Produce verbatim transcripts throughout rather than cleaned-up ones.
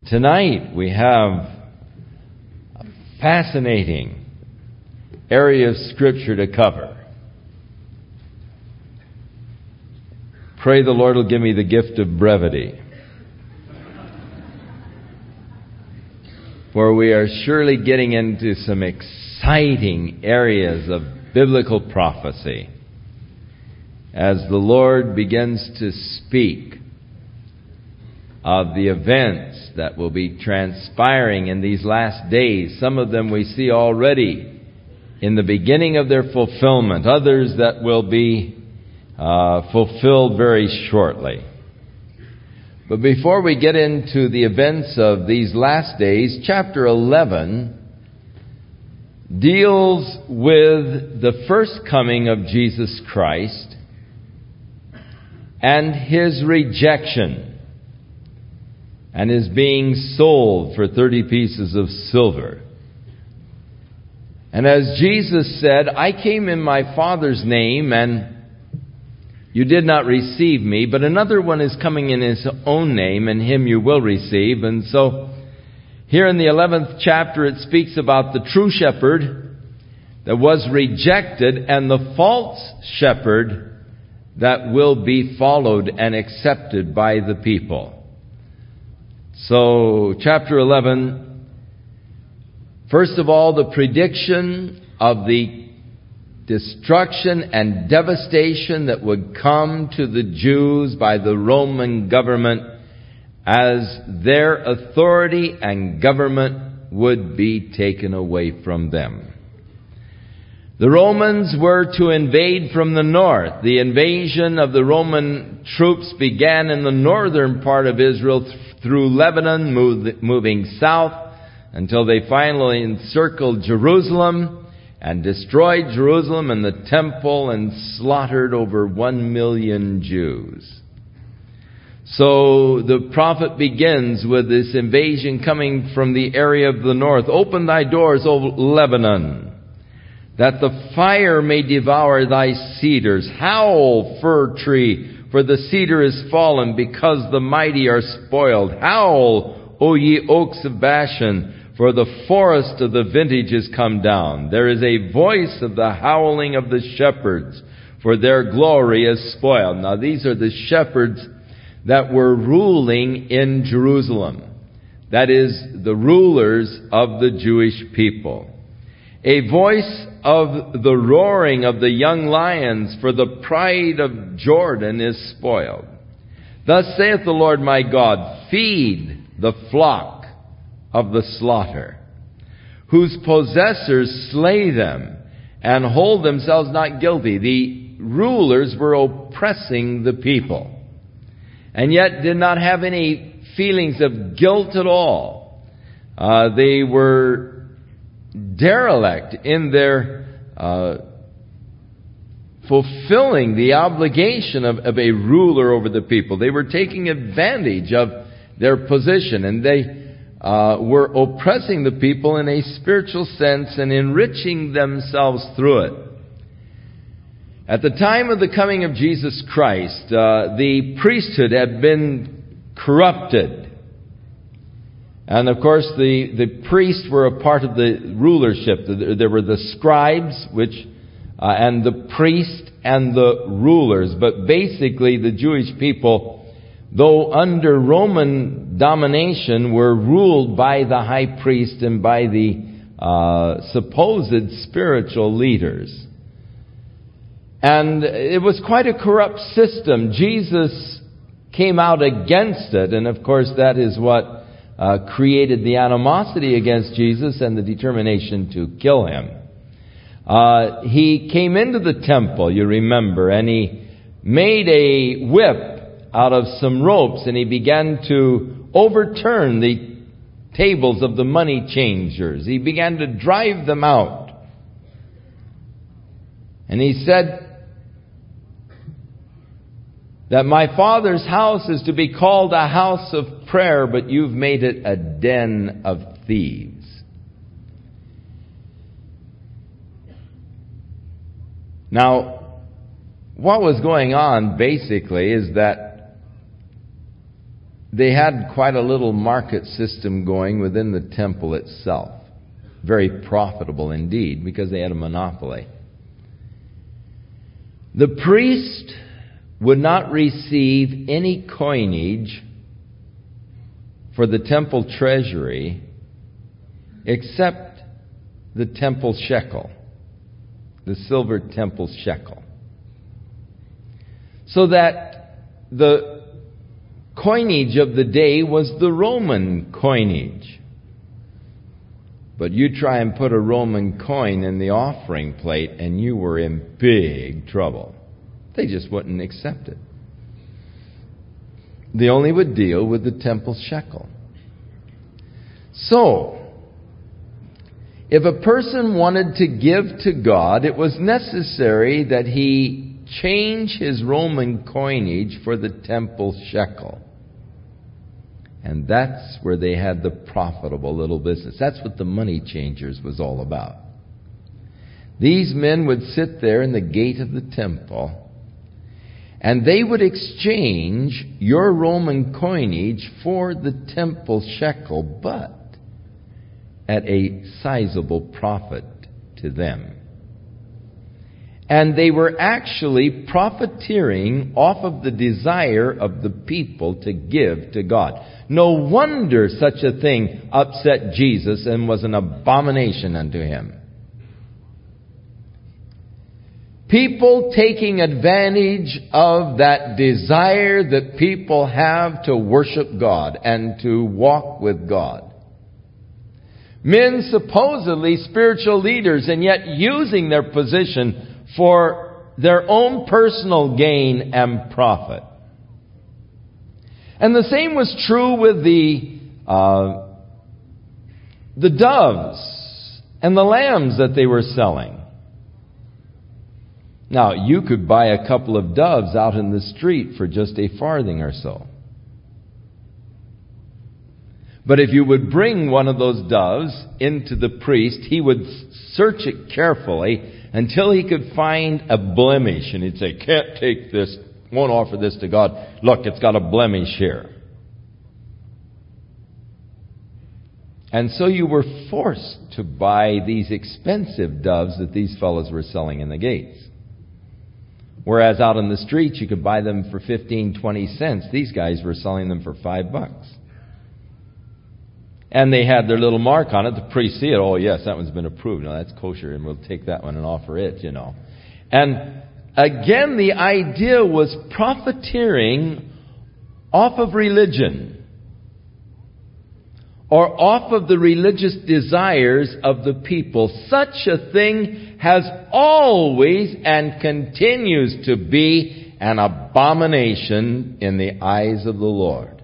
Tonight we have a fascinating area of Scripture to cover. Pray the Lord will give me the gift of brevity. For we are surely getting into some exciting areas of biblical prophecy as the Lord begins to speak of the events that will be transpiring in these last days. Some of them we see already in the beginning of their fulfillment, others that will be uh, fulfilled very shortly. But before we get into the events of these last days, chapter eleven deals with the first coming of Jesus Christ and His rejection, and is being sold for thirty pieces of silver. And as Jesus said, I came in my Father's name, and you did not receive me, but another one is coming in His own name, and Him you will receive. And so, here in the eleventh chapter, it speaks about the true shepherd that was rejected, and the false shepherd that will be followed and accepted by the people. So, chapter eleven, first of all, the prediction of the destruction and devastation that would come to the Jews by the Roman government as their authority and government would be taken away from them. The Romans were to invade from the north. The invasion of the Roman troops began in the northern part of Israel through Lebanon, moving south until they finally encircled Jerusalem and destroyed Jerusalem and the temple and slaughtered over one million Jews. So the prophet begins with this invasion coming from the area of the north. Open thy doors, O Lebanon, that the fire may devour thy cedars. Howl, fir tree, for the cedar is fallen, because the mighty are spoiled. Howl, O ye oaks of Bashan, for the forest of the vintage is come down. There is a voice of the howling of the shepherds, for their glory is spoiled. Now these are the shepherds that were ruling in Jerusalem. That is, the rulers of the Jewish people. A voice of the roaring of the young lions, for the pride of Jordan is spoiled. Thus saith the Lord my God, feed the flock of the slaughter, whose possessors slay them and hold themselves not guilty. The rulers were oppressing the people, and yet did not have any feelings of guilt at all. Uh, they were derelict in their uh, fulfilling the obligation of, of a ruler over the people. They were taking advantage of their position, and they uh, were oppressing the people in a spiritual sense and enriching themselves through it. At the time of the coming of Jesus Christ, uh, the priesthood had been corrupted. And of course, the, the priests were a part of the rulership. There were the scribes, which, uh, and the priest and the rulers. But basically, the Jewish people, though under Roman domination, were ruled by the high priest and by the uh, supposed spiritual leaders. And it was quite a corrupt system. Jesus came out against it, and of course, that is what Uh, created the animosity against Jesus and the determination to kill Him. Uh, he came into the temple, you remember, and He made a whip out of some ropes, and He began to overturn the tables of the money changers. He began to drive them out. And He said that my Father's house is to be called a house of prayer, but you've made it a den of thieves. Now, what was going on basically is that they had quite a little market system going within the temple itself. Very profitable indeed, because they had a monopoly. The priest would not receive any coinage for the temple treasury except the temple shekel, the silver temple shekel. So that the coinage of the day was the Roman coinage. But you try and put a Roman coin in the offering plate and you were in big trouble. They just wouldn't accept it. They only would deal with the temple shekel. So, if a person wanted to give to God, it was necessary that he change his Roman coinage for the temple shekel. And that's where they had the profitable little business. That's what the money changers was all about. These men would sit there in the gate of the temple, and they would exchange your Roman coinage for the temple shekel, but at a sizable profit to them. And they were actually profiteering off of the desire of the people to give to God. No wonder such a thing upset Jesus and was an abomination unto him. People taking advantage of that desire that people have to worship God and to walk with God. Men supposedly spiritual leaders, and yet using their position for their own personal gain and profit. And the same was true with the uh, the doves and the lambs that they were selling. Now, you could buy a couple of doves out in the street for just a farthing or so. But if you would bring one of those doves into the priest, he would search it carefully until he could find a blemish. And he'd say, can't take this, won't offer this to God. Look, it's got a blemish here. And so you were forced to buy these expensive doves that these fellows were selling in the gates. Whereas out on the streets you could buy them for fifteen, twenty cents. These guys were selling them for five bucks. And they had their little mark on it. The priest see it. Oh, yes, that one's been approved. No, that's kosher, and we'll take that one and offer it, you know. And again, the idea was profiteering off of religion, or off of the religious desires of the people. Such a thing has always and continues to be an abomination in the eyes of the Lord.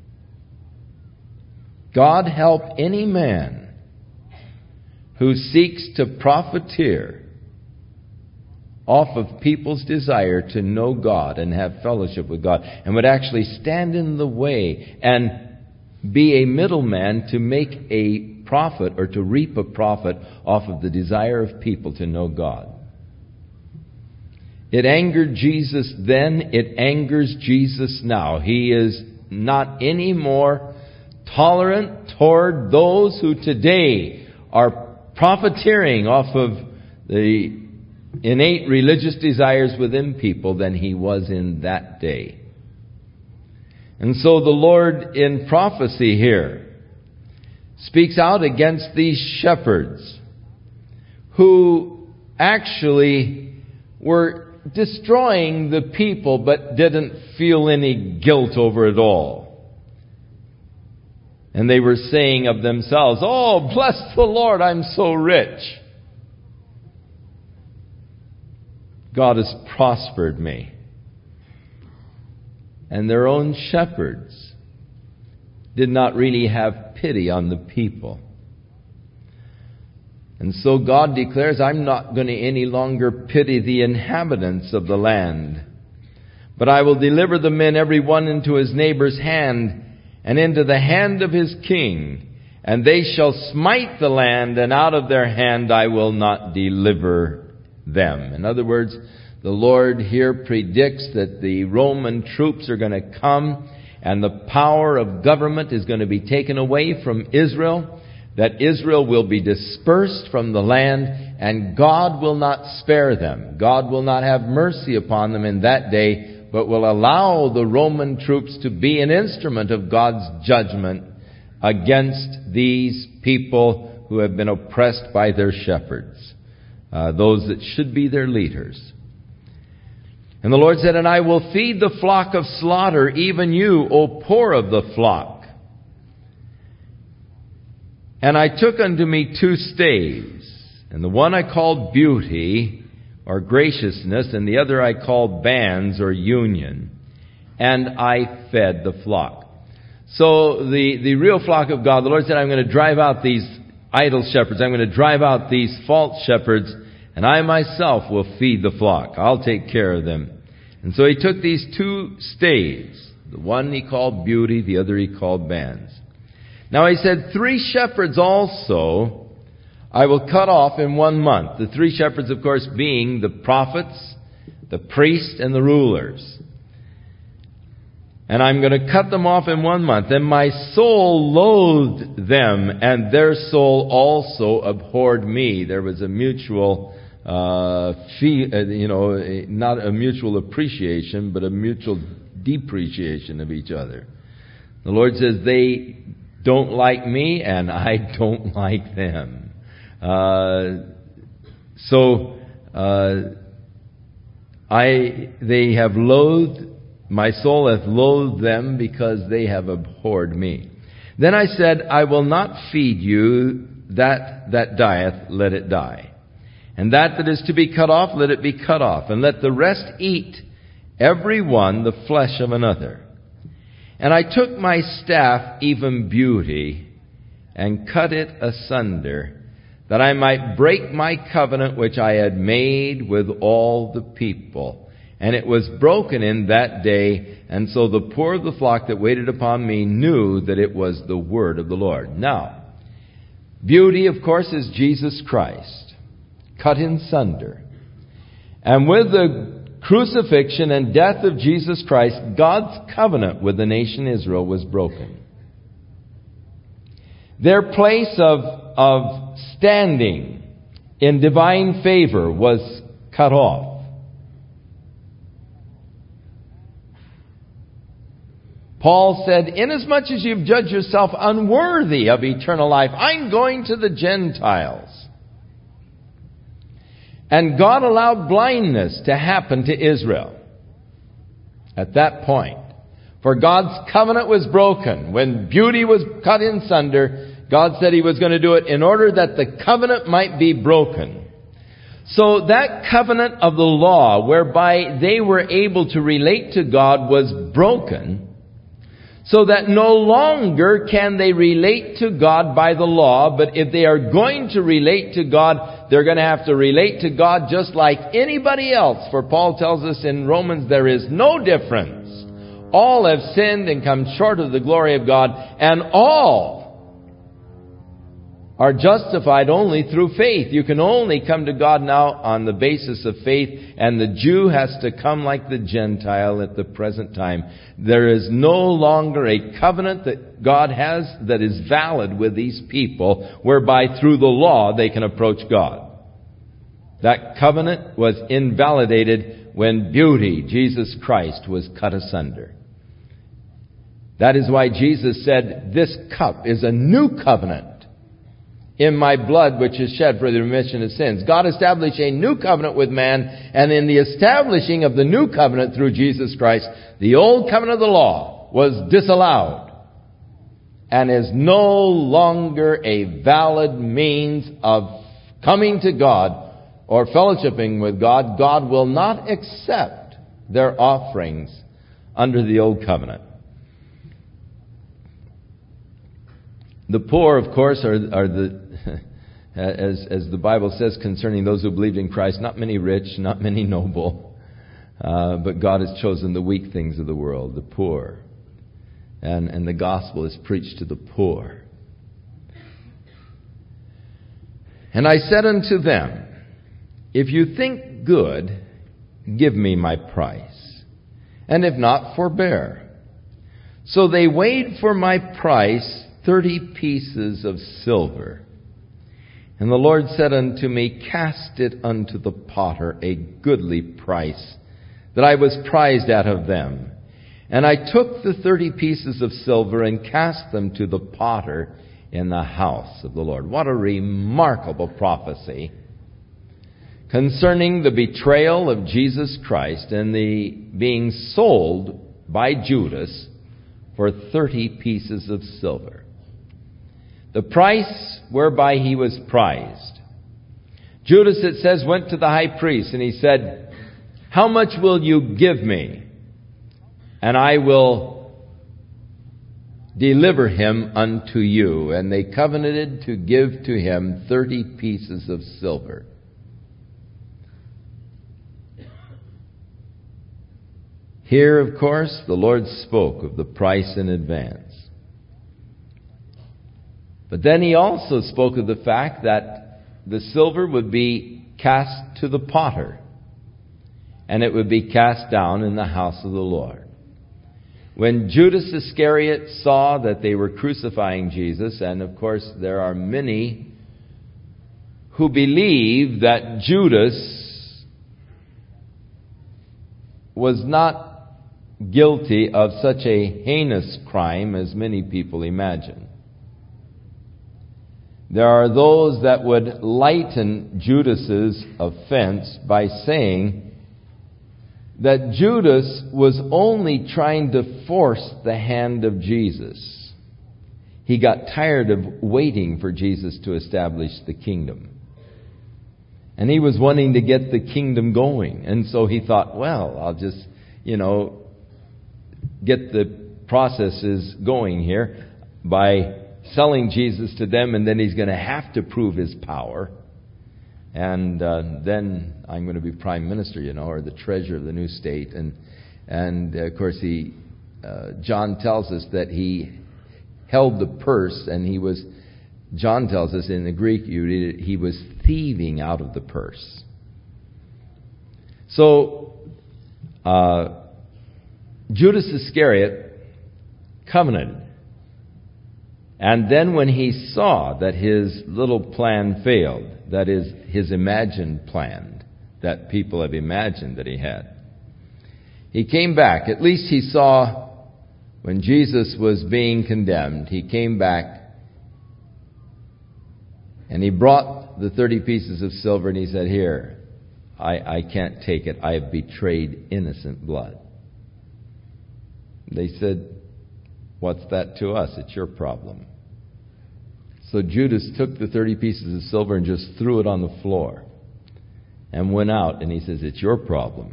God help any man who seeks to profiteer off of people's desire to know God and have fellowship with God, and would actually stand in the way and be a middleman to make a profit or to reap a profit off of the desire of people to know God. It angered Jesus then, it angers Jesus now. He is not any more tolerant toward those who today are profiteering off of the innate religious desires within people than he was in that day. And so the Lord in prophecy here speaks out against these shepherds who actually were destroying the people but didn't feel any guilt over it all. And they were saying of themselves, oh, bless the Lord, I'm so rich. God has prospered me. And their own shepherds did not really have pity on the people. And so God declares, I'm not going to any longer pity the inhabitants of the land, but I will deliver the men every one into his neighbor's hand, and into the hand of his king, and they shall smite the land, and out of their hand I will not deliver them. In other words, the Lord here predicts that the Roman troops are going to come, and the power of government is going to be taken away from Israel, that Israel will be dispersed from the land, and God will not spare them. God will not have mercy upon them in that day, but will allow the Roman troops to be an instrument of God's judgment against these people who have been oppressed by their shepherds, uh, those that should be their leaders. And the Lord said, "And I will feed the flock of slaughter, even you, O poor of the flock. And I took unto me two staves, and the one I called beauty, or graciousness, and the other I called bands, or union. And I fed the flock." So the, the real flock of God, the Lord said, "I'm going to drive out these idol shepherds. I'm going to drive out these false shepherds, and I myself will feed the flock. I'll take care of them." And so he took these two staves. The one he called beauty, the other he called bands. Now he said, "Three shepherds also I will cut off in one month." The three shepherds, of course, being the prophets, the priests, and the rulers. "And I'm going to cut them off in one month. And my soul loathed them, and their soul also abhorred me." There was a mutual, uh, fee, uh, you know, not a mutual appreciation, but a mutual depreciation of each other. The Lord says, they don't like me, and I don't like them. Uh, so, uh, I, they have loathed, my soul hath loathed them because they have abhorred me. Then I said, "I will not feed you that that dieth, let it die. And that that is to be cut off, let it be cut off. And let the rest eat, every one the flesh of another. And I took my staff, even beauty, and cut it asunder, that I might break my covenant which I had made with all the people. And it was broken in that day, and so the poor of the flock that waited upon me knew that it was the word of the Lord." Now, beauty, of course, is Jesus Christ, cut in sunder. And with the crucifixion and death of Jesus Christ, God's covenant with the nation Israel was broken. Their place of, of standing in divine favor was cut off. Paul said, "Inasmuch as you've judged yourself unworthy of eternal life, I'm going to the Gentiles." And God allowed blindness to happen to Israel at that point. For God's covenant was broken. When beauty was cut in sunder, God said He was going to do it in order that the covenant might be broken. So that covenant of the law, whereby they were able to relate to God, was broken, so that no longer can they relate to God by the law, but if they are going to relate to God, they're going to have to relate to God just like anybody else. For Paul tells us in Romans, there is no difference. All have sinned and come short of the glory of God, and all are justified only through faith. You can only come to God now on the basis of faith, and the Jew has to come like the Gentile at the present time. There is no longer a covenant that God has that is valid with these people, whereby through the law they can approach God. That covenant was invalidated when beauty, Jesus Christ, was cut asunder. That is why Jesus said, "This cup is a new covenant in my blood, which is shed for the remission of sins." God established a new covenant with man, and in the establishing of the new covenant through Jesus Christ, the old covenant of the law was disallowed and is no longer a valid means of coming to God or fellowshipping with God. God will not accept their offerings under the old covenant. The poor, of course, are, are the, as, as the Bible says concerning those who believed in Christ, not many rich, not many noble, uh, but God has chosen the weak things of the world, the poor. And, and the gospel is preached to the poor. "And I said unto them, If you think good, give me my price, and if not, forbear. So they weighed for my price thirty pieces of silver. And the Lord said unto me, Cast it unto the potter, a goodly price, that I was prized out of them. And I took the thirty pieces of silver and cast them to the potter in the house of the Lord. What a remarkable prophecy concerning the betrayal of Jesus Christ and the being sold by Judas for thirty pieces of silver. The price whereby he was prized. Judas, it says, went to the high priest and he said, How much will you give me? And I will deliver him unto you. And they covenanted to give to him thirty pieces of silver. Here, of course, the Lord spoke of the price in advance. But then he also spoke of the fact that the silver would be cast to the potter, and it would be cast down in the house of the Lord. When Judas Iscariot saw that they were crucifying Jesus, and of course there are many who believe that Judas was not guilty of such a heinous crime as many people imagine. There are those that would lighten Judas's offense by saying that Judas was only trying to force the hand of Jesus. He got tired of waiting for Jesus to establish the kingdom. And he was wanting to get the kingdom going. And so he thought, well, I'll just, you know, get the processes going here by selling Jesus to them, and then he's going to have to prove his power. And uh, then I'm going to be prime minister, you know, or the treasurer of the new state. And and uh, of course, he uh, John tells us that he held the purse, and he was, John tells us in the Greek, you read it, he was thieving out of the purse. So uh, Judas Iscariot covenanted. And then when he saw that his little plan failed, that is, his imagined plan that people have imagined that he had, he came back. At least he saw when Jesus was being condemned, he came back and he brought the thirty pieces of silver and he said, Here, I, I can't take it. I have betrayed innocent blood. They said, What's that to us? It's your problem. So Judas took the thirty pieces of silver and just threw it on the floor and went out, and he says, It's your problem.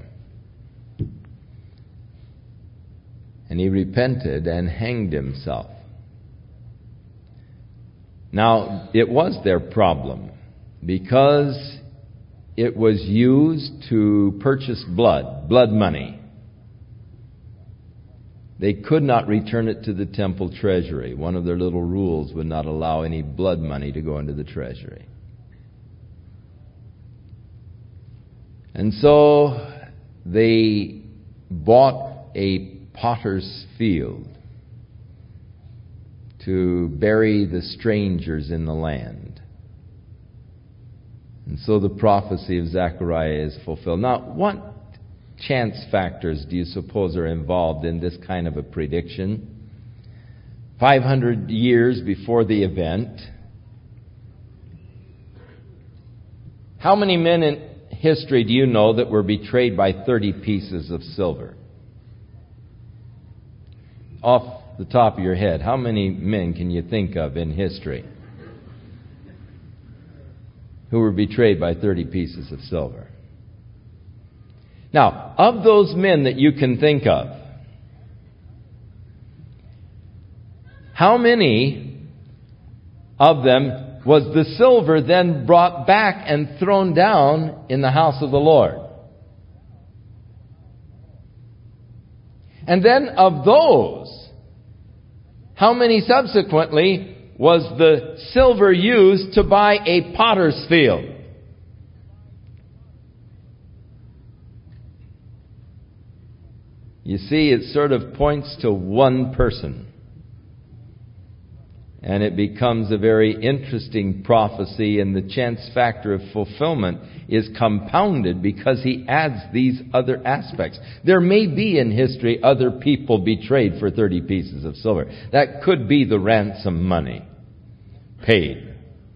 And he repented and hanged himself. Now, it was their problem because it was used to purchase blood, blood money. They could not return it to the temple treasury. One of their little rules would not allow any blood money to go into the treasury. And so they bought a potter's field to bury the strangers in the land. And so the prophecy of Zechariah is fulfilled. Now, what chance factors do you suppose are involved in this kind of a prediction? five hundred years before the event. How many men in history do you know that were betrayed by thirty pieces of silver? Off the top of your head, how many men can you think of in history who were betrayed by thirty pieces of silver? Now, of those men that you can think of, how many of them was the silver then brought back and thrown down in the house of the Lord? And then of those, how many subsequently was the silver used to buy a potter's field? You see, it sort of points to one person. And it becomes a very interesting prophecy, and the chance factor of fulfillment is compounded because he adds these other aspects. There may be in history other people betrayed for thirty pieces of silver. That could be the ransom money paid.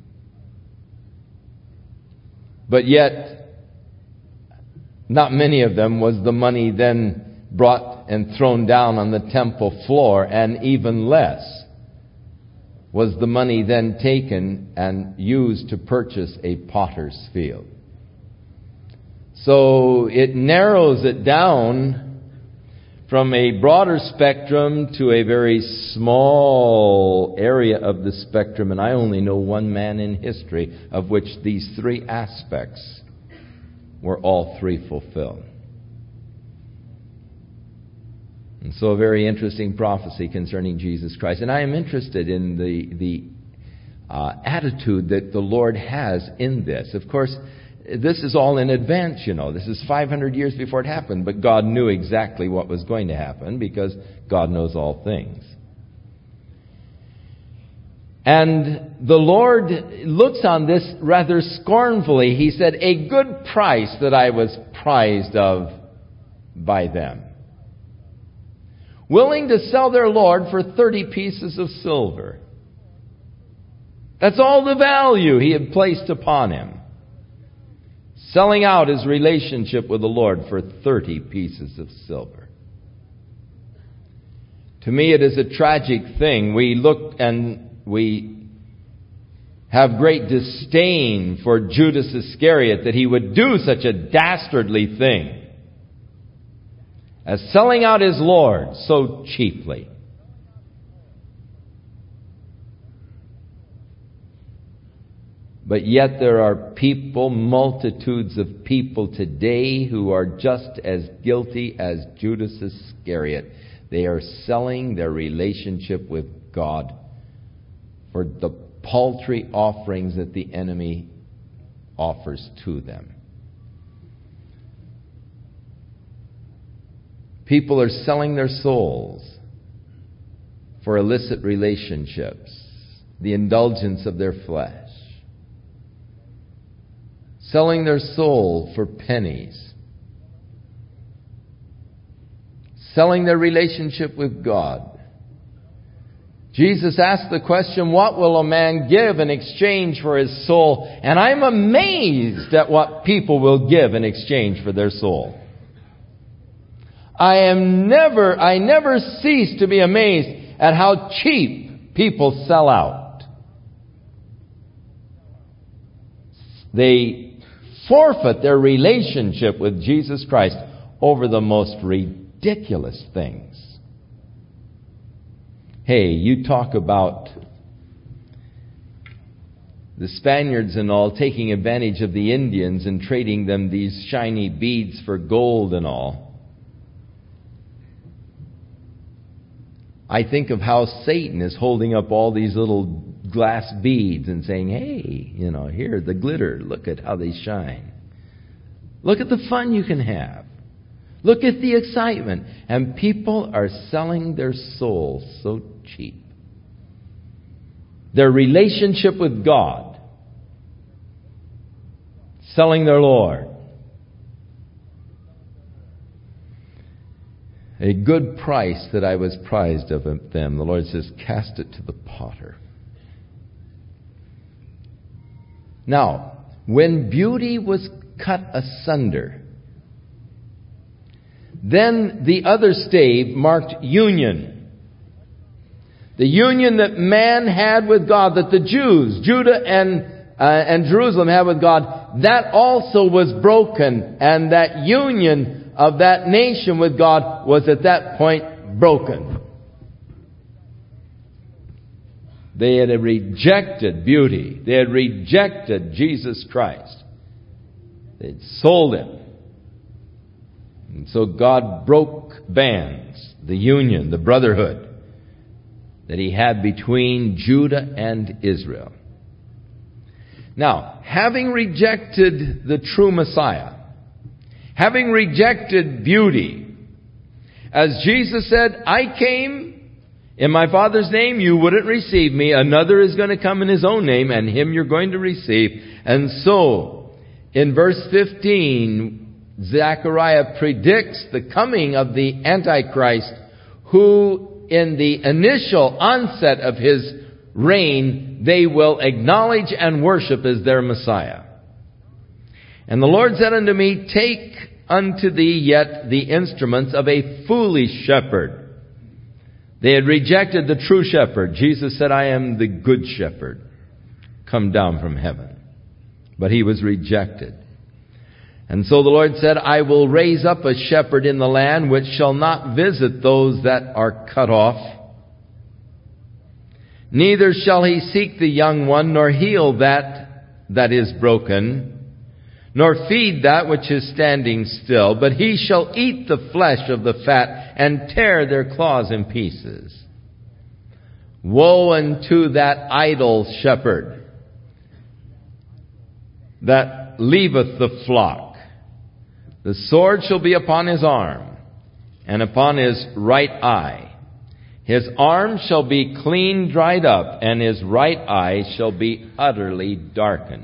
But yet, not many of them was the money then brought and thrown down on the temple floor, and even less was the money then taken and used to purchase a potter's field. So it narrows it down from a broader spectrum to a very small area of the spectrum, and I only know one man in history of which these three aspects were all three fulfilled. And so a very interesting prophecy concerning Jesus Christ. And I am interested in the the uh, attitude that the Lord has in this. Of course, this is all in advance, you know. This is five hundred years before it happened. But God knew exactly what was going to happen because God knows all things. And the Lord looks on this rather scornfully. He said, "A good price that I was prized of by them. Willing to sell their Lord for thirty pieces of silver." That's all the value he had placed upon him. Selling out his relationship with the Lord for thirty pieces of silver. To me, it is a tragic thing. We look and we have great disdain for Judas Iscariot, that he would do such a dastardly thing as selling out his Lord so cheaply. But yet there are people, multitudes of people today who are just as guilty as Judas Iscariot. They are selling their relationship with God for the paltry offerings that the enemy offers to them. People are selling their souls for illicit relationships, the indulgence of their flesh. Selling their soul for pennies. Selling their relationship with God. Jesus asked the question, what will a man give in exchange for his soul? And I'm amazed at what people will give in exchange for their soul. I am never, I never cease to be amazed at how cheap people sell out. They forfeit their relationship with Jesus Christ over the most ridiculous things. Hey, you talk about the Spaniards and all taking advantage of the Indians and trading them these shiny beads for gold and all. I think of how Satan is holding up all these little glass beads and saying, hey, you know, here, the glitter, look at how they shine. Look at the fun you can have. Look at the excitement. And people are selling their souls so cheap. Their relationship with God. Selling their Lord. A good price that I was prized of them. The Lord says, cast it to the potter. Now, when beauty was cut asunder, then the other stave marked union. The union that man had with God, that the Jews, Judah and, uh, and Jerusalem had with God, that also was broken. And that union of that nation with God was at that point broken. They had rejected beauty. They had rejected Jesus Christ. They had sold Him. And so God broke bands, the union, the brotherhood that He had between Judah and Israel. Now, having rejected the true Messiah, having rejected beauty, As Jesus said, I came in my Father's name, you wouldn't receive me. Another is going to come in his own name, and him you're going to receive. And so, in verse fifteen, Zechariah predicts the coming of the Antichrist, who in the initial onset of his reign, they will acknowledge and worship as their Messiah. And the Lord said unto me, take unto thee yet the instruments of a foolish shepherd. They had rejected the true shepherd. Jesus said, I am the good shepherd, come down from heaven. But he was rejected. And so the Lord said, I will raise up a shepherd in the land which shall not visit those that are cut off. Neither shall he seek the young one, nor heal that that is broken, nor feed that which is standing still, but he shall eat the flesh of the fat, and tear their claws in pieces. Woe unto that idle shepherd that leaveth the flock. The sword shall be upon his arm, and upon his right eye. His arm shall be clean dried up, and his right eye shall be utterly darkened.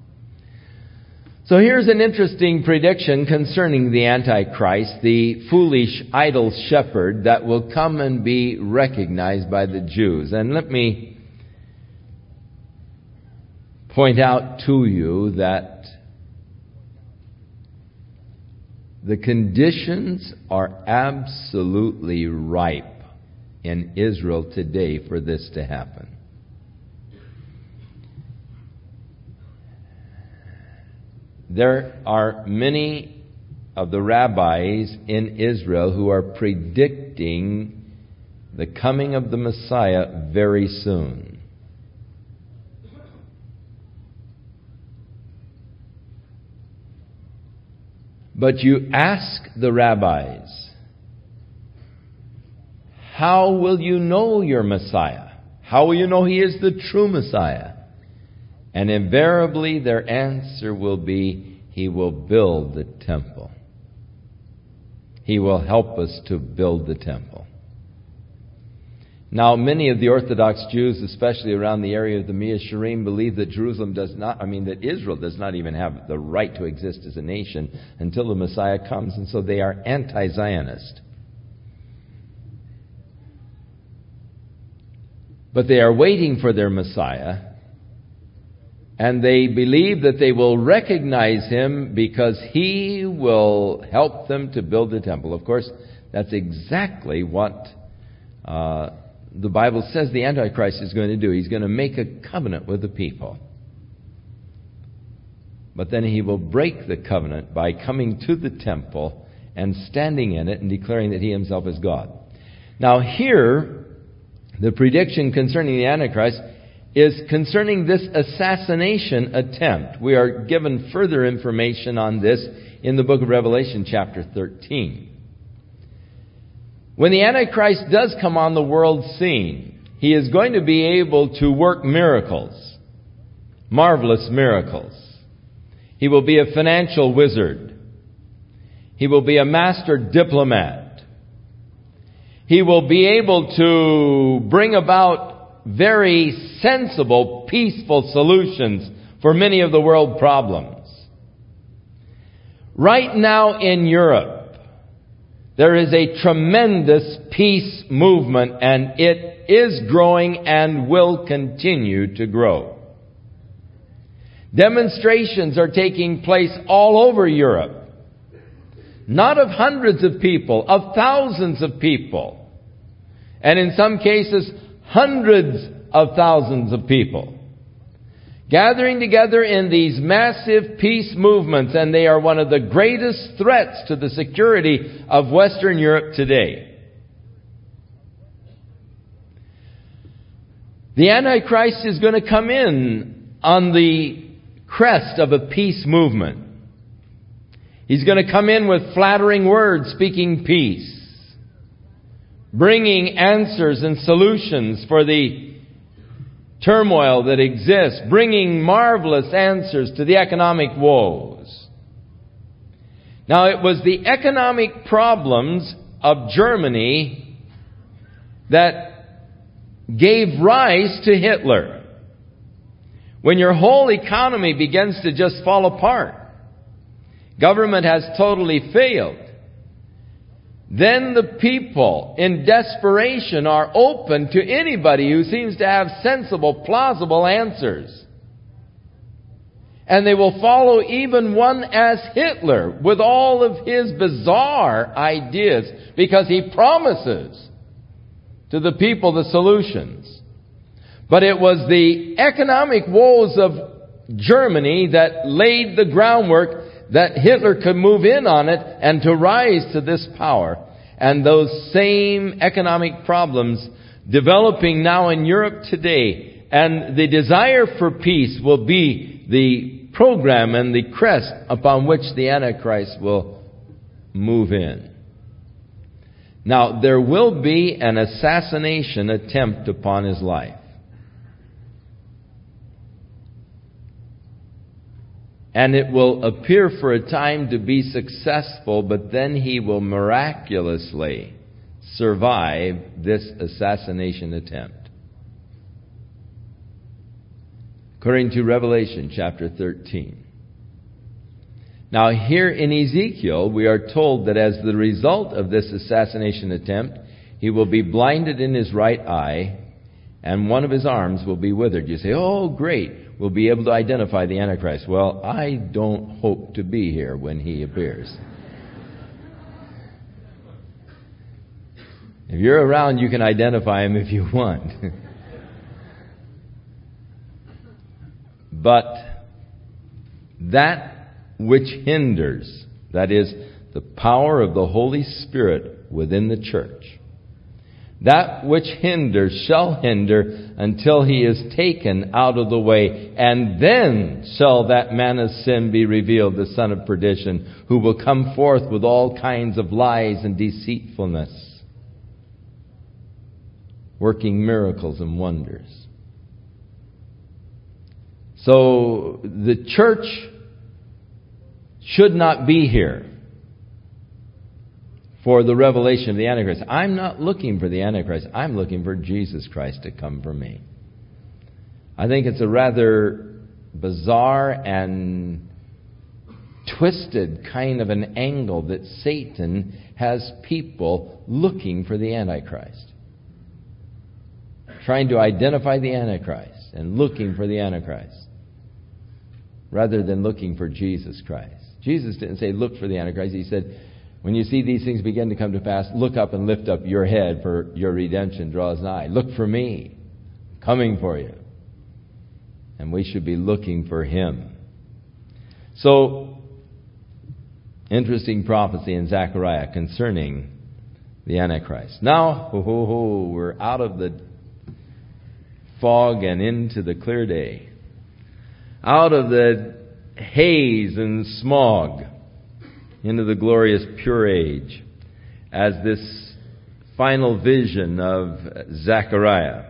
So here's an interesting prediction concerning the Antichrist, the foolish idle shepherd that will come and be recognized by the Jews. And let me point out to you that the conditions are absolutely ripe in Israel today for this to happen. There are many of the rabbis in Israel who are predicting the coming of the Messiah very soon. But you ask the rabbis, how will you know your Messiah? How will you know he is the true Messiah? And invariably their answer will be, he will build the temple. He will help us to build the temple. Now, many of the Orthodox Jews, especially around the area of the Mea Shearim, believe that Jerusalem does not, I mean, that Israel does not even have the right to exist as a nation until the Messiah comes. And so they are anti-Zionist. But they are waiting for their Messiah. And they believe that they will recognize him because he will help them to build the temple. Of course, that's exactly what uh, the Bible says the Antichrist is going to do. He's going to make a covenant with the people. But then he will break the covenant by coming to the temple and standing in it and declaring that he himself is God. Now here, the prediction concerning the Antichrist is concerning this assassination attempt. We are given further information on this in the book of Revelation, chapter thirteen. When the Antichrist does come on the world scene, he is going to be able to work miracles, marvelous miracles. He will be a financial wizard. He will be a master diplomat. He will be able to bring about very sensible, peaceful solutions for many of the world problems. Right now in Europe, there is a tremendous peace movement, and it is growing and will continue to grow. Demonstrations are taking place all over Europe. Not of hundreds of people, of thousands of people. And in some cases, hundreds of thousands of people gathering together in these massive peace movements, and they are one of the greatest threats to the security of Western Europe today. The Antichrist is going to come in on the crest of a peace movement. He's going to come in with flattering words, speaking peace, bringing answers and solutions for the turmoil that exists, bringing marvelous answers to the economic woes. Now, it was the economic problems of Germany that gave rise to Hitler. When your whole economy begins to just fall apart, government has totally failed, then the people in desperation are open to anybody who seems to have sensible, plausible answers. And they will follow even one as Hitler with all of his bizarre ideas because he promises to the people the solutions. But it was the economic woes of Germany that laid the groundwork that Hitler could move in on it and to rise to this power. And those same economic problems developing now in Europe today. And the desire for peace will be the program and the crest upon which the Antichrist will move in. Now, there will be an assassination attempt upon his life. And it will appear for a time to be successful, but then he will miraculously survive this assassination attempt. According to Revelation chapter thirteen. Now here in Ezekiel, we are told that as the result of this assassination attempt, he will be blinded in his right eye, and one of his arms will be withered. You say, oh, great, we'll be able to identify the Antichrist. Well, I don't hope to be here when he appears. If you're around, you can identify him if you want. But that which hinders, that is, the power of the Holy Spirit within the church, that which hinders shall hinder until he is taken out of the way, and then shall that man of sin be revealed, the son of perdition, who will come forth with all kinds of lies and deceitfulness, working miracles and wonders. So the church should not be here for the revelation of the Antichrist. I'm not looking for the Antichrist. I'm looking for Jesus Christ to come for me. I think it's a rather bizarre and twisted kind of an angle that Satan has people looking for the Antichrist. Trying to identify the Antichrist and looking for the Antichrist, rather than looking for Jesus Christ. Jesus didn't say, look for the Antichrist. He said, when you see these things begin to come to pass, look up and lift up your head, for your redemption draws nigh. Look for me, coming for you. And we should be looking for him. So, interesting prophecy in Zechariah concerning the Antichrist. Now, ho, ho, ho, we're out of the fog and into the clear day. Out of the haze and smog into the glorious pure age, as this final vision of Zechariah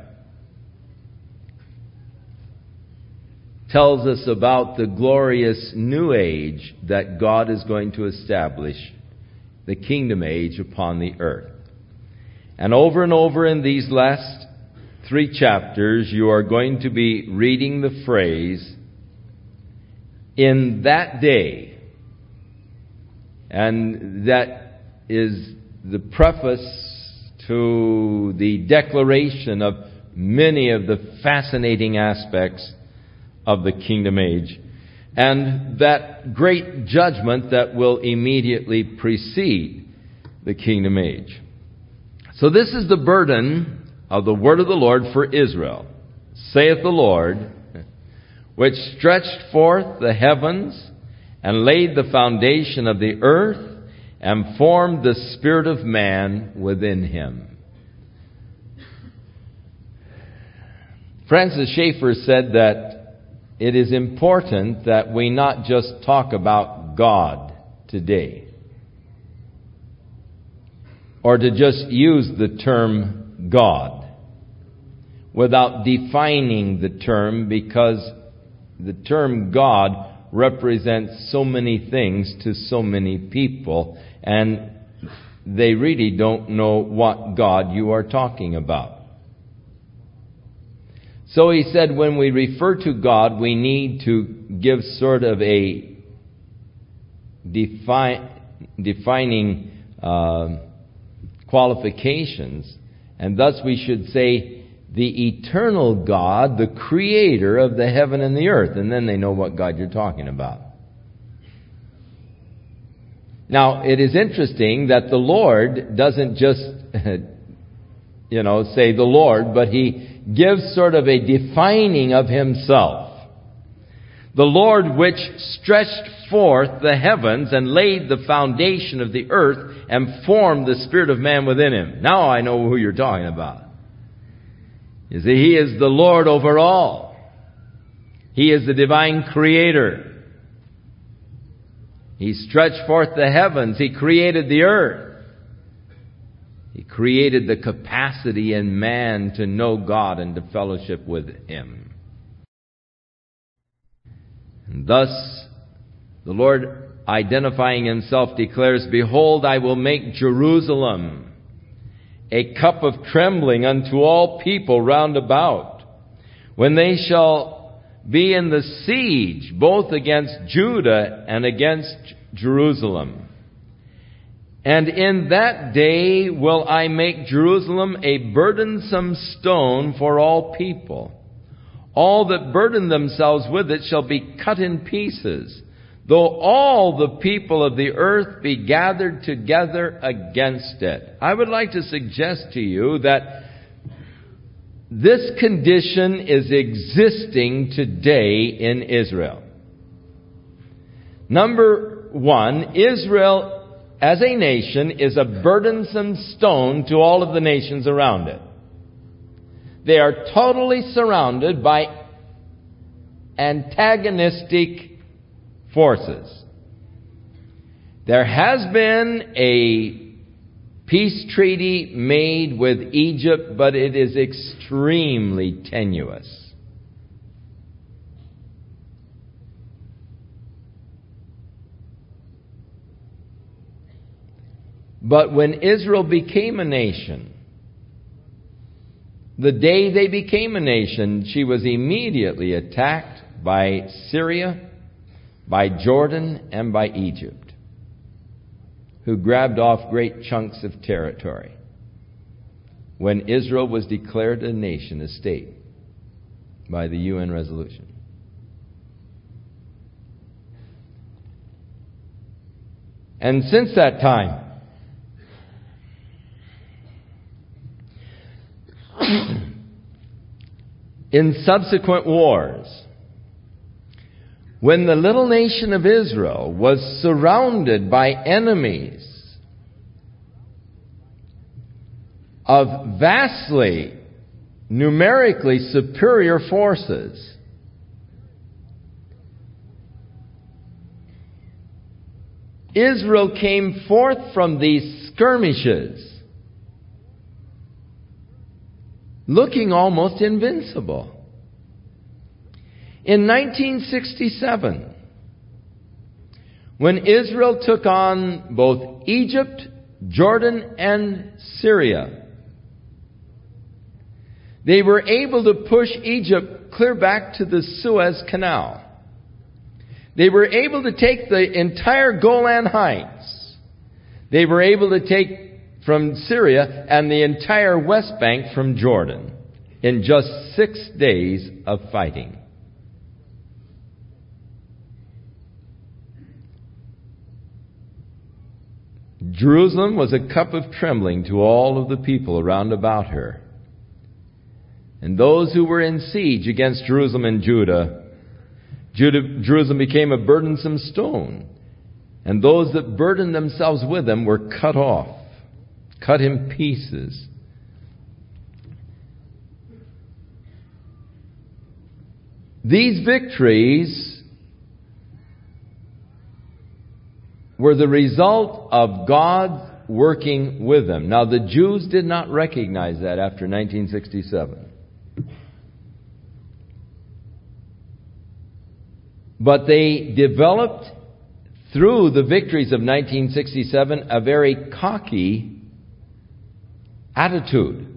tells us about the glorious new age that God is going to establish, the kingdom age upon the earth. And over and over in these last three chapters, you are going to be reading the phrase, in that day. And that is the preface to the declaration of many of the fascinating aspects of the kingdom age, and that great judgment that will immediately precede the kingdom age. So this is the burden of the word of the Lord for Israel, saith the Lord, which stretched forth the heavens and laid the foundation of the earth and formed the spirit of man within him. Francis Schaeffer said that it is important that we not just talk about God today, or to just use the term God without defining the term, because the term God represents so many things to so many people, and they really don't know what God you are talking about. So he said when we refer to God, we need to give sort of a defi- defining uh, qualifications, and thus we should say the eternal God, the creator of the heaven and the earth, and then they know what God you're talking about. Now, it is interesting that the Lord doesn't just, you know, say the Lord, but he gives sort of a defining of himself. The Lord which stretched forth the heavens and laid the foundation of the earth and formed the spirit of man within him. Now I know who you're talking about. You see, he is the Lord over all. He is the divine creator. He stretched forth the heavens. He created the earth. He created the capacity in man to know God and to fellowship with him. And thus, the Lord, identifying himself, declares, "Behold, I will make Jerusalem a cup of trembling unto all people round about, when they shall be in the siege, both against Judah and against Jerusalem. And in that day will I make Jerusalem a burdensome stone for all people. All that burden themselves with it shall be cut in pieces, though all the people of the earth be gathered together against it." I would like to suggest to you that this condition is existing today in Israel. Number one, Israel as a nation is a burdensome stone to all of the nations around it. They are totally surrounded by antagonistic forces. There has been a peace treaty made with Egypt, but it is extremely tenuous. But when Israel became a nation, the day they became a nation, she was immediately attacked by Syria, by Jordan, and by Egypt, who grabbed off great chunks of territory when Israel was declared a nation, a state, by the U N resolution. And since that time, in subsequent wars, when the little nation of Israel was surrounded by enemies of vastly, numerically superior forces, Israel came forth from these skirmishes looking almost invincible. In nineteen sixty-seven, when Israel took on both Egypt, Jordan, and Syria, they were able to push Egypt clear back to the Suez Canal. They were able to take the entire Golan Heights. They were able to take from Syria and the entire West Bank from Jordan in just six days of fighting. Jerusalem was a cup of trembling to all of the people around about her. And those who were in siege against Jerusalem and Judah, Judah Jerusalem became a burdensome stone. And those that burdened themselves with them were cut off, cut in pieces. These victories were the result of God working with them. Now, the Jews did not recognize that after nineteen sixty-seven. But they developed through the victories of nineteen sixty-seven, a very cocky attitude.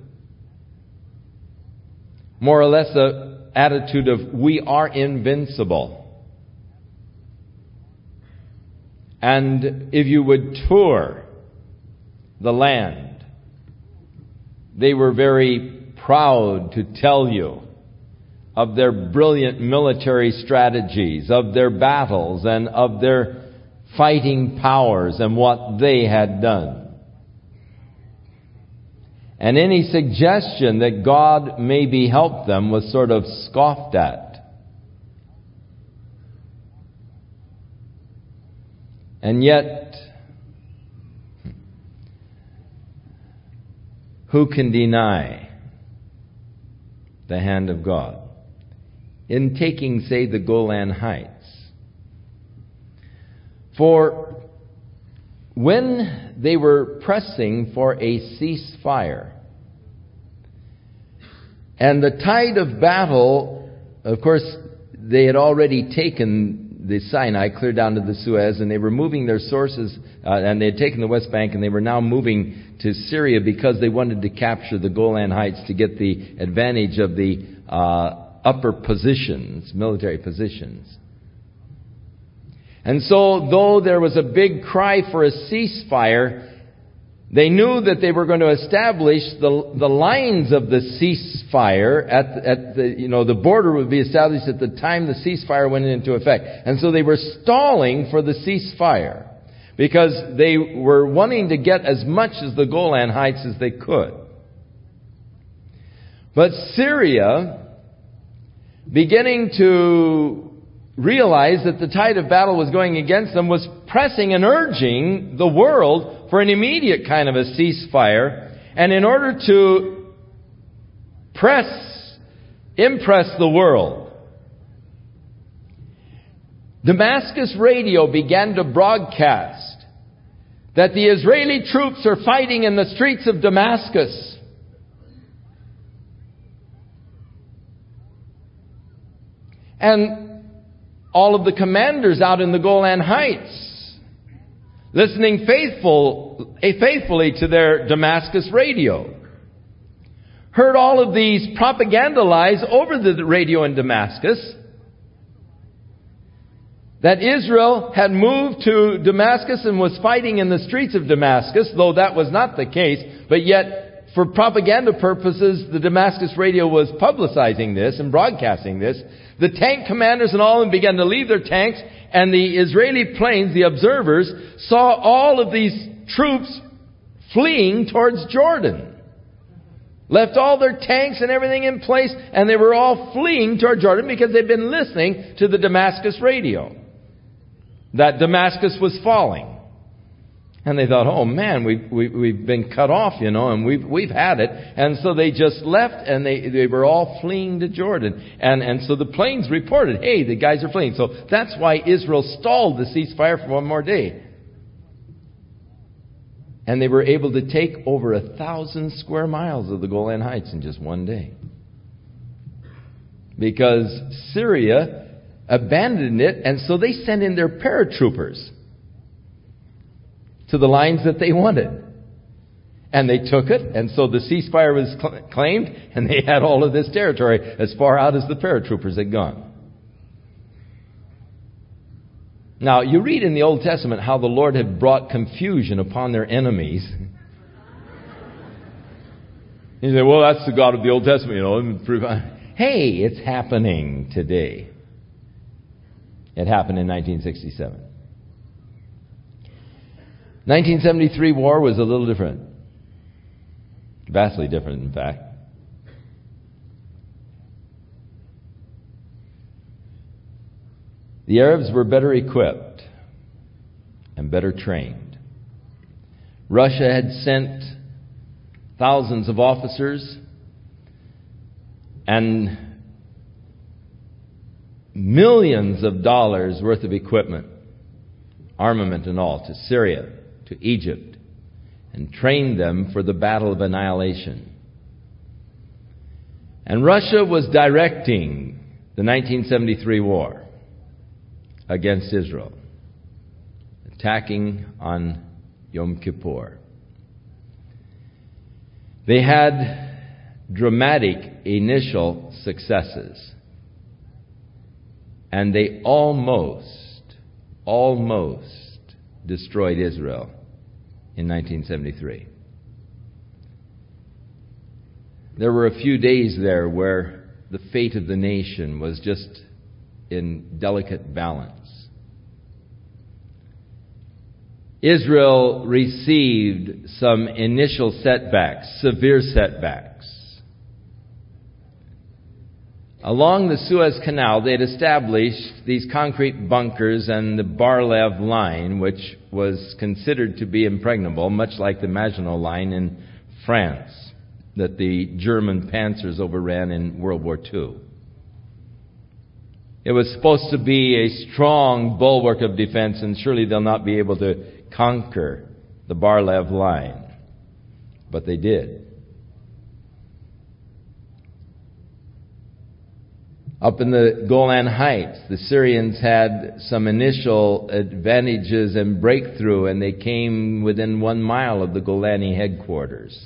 More or less an attitude of, we are invincible. And if you would tour the land, they were very proud to tell you of their brilliant military strategies, of their battles, and of their fighting powers and what they had done. And any suggestion that God maybe helped them was sort of scoffed at. And yet, who can deny the hand of God in taking, say, the Golan Heights? For when they were pressing for a ceasefire, and the tide of battle, of course, they had already taken the Sinai clear down to the Suez, and they were moving their sources, uh, and they had taken the West Bank, and they were now moving to Syria because they wanted to capture the Golan Heights to get the advantage of the uh, upper positions, military positions. And so, though there was a big cry for a ceasefire, they knew that they were going to establish the the lines of the ceasefire at at the you know the border would be established at the time the ceasefire went into effect. And so they were stalling for the ceasefire because they were wanting to get as much as the Golan Heights as they could. But Syria, beginning to realize that the tide of battle was going against them, was pressing and urging the world for an immediate kind of a ceasefire. And in order to press, impress the world, Damascus radio began to broadcast that the Israeli troops are fighting in the streets of Damascus. And all of the commanders out in the Golan Heights, listening faithful, faithfully to their Damascus radio, heard all of these propaganda lies over the radio in Damascus, that Israel had moved to Damascus and was fighting in the streets of Damascus, though that was not the case, but yet for propaganda purposes, the Damascus radio was publicizing this and broadcasting this. The tank commanders and all of them began to leave their tanks, and the Israeli planes, the observers, saw all of these troops fleeing towards Jordan. Left all their tanks and everything in place, and they were all fleeing toward Jordan because they'd been listening to the Damascus radio, that Damascus was falling. And they thought, oh man, we've, we've, we've been cut off, you know, and we've, we've had it. And so they just left, and they, they were all fleeing to Jordan. And, and so the planes reported, hey, the guys are fleeing. So that's why Israel stalled the ceasefire for one more day. And they were able to take over a thousand square miles of the Golan Heights in just one day. Because Syria abandoned it, and so they sent in their paratroopers to the lines that they wanted. And they took it, and so the ceasefire was cl- claimed, and they had all of this territory as far out as the paratroopers had gone. Now, you read in the Old Testament how the Lord had brought confusion upon their enemies. You say, well, that's the God of the Old Testament, you know. Hey, it's happening today. It happened in nineteen sixty-seven. nineteen seventy-three war was a little different. Vastly different, in fact. The Arabs were better equipped and better trained. Russia had sent thousands of officers and millions of dollars worth of equipment, armament and all, to Syria, to Egypt, and trained them for the battle of annihilation. And Russia was directing the nineteen seventy-three war against Israel. attacking on Yom Kippur. They had dramatic initial successes, and they almost, almost destroyed Israel in nineteen seventy-three. There were a few days there where the fate of the nation was just in delicate balance. Israel received some initial setbacks, severe setbacks. Along the Suez Canal, they had established these concrete bunkers and the Bar-Lev line, which was considered to be impregnable, much like the Maginot Line in France that the German panzers overran in World War Two. It was supposed to be a strong bulwark of defense, and surely they'll not be able to conquer the Bar-Lev line. But they did. Up in the Golan Heights, the Syrians had some initial advantages and breakthrough, and they came within one mile of the Golani headquarters.